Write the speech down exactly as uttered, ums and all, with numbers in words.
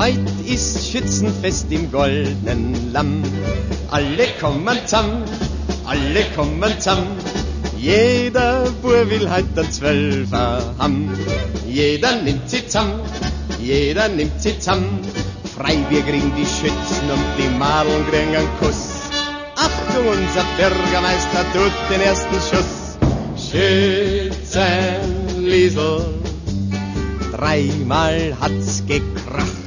Heut ist Schützenfest im goldenen Lamm. Alle kommen zusammen, alle kommen zusammen. Jeder Bub will heut ein Zwölfer haben. Jeder nimmt sie zusammen, jeder nimmt sie zusammen. Frei, wir kriegen die Schützen und die Madeln kriegen einen Kuss. Achtung, unser Bürgermeister tut den ersten Schuss. Schützenliesel, dreimal hat's gekracht.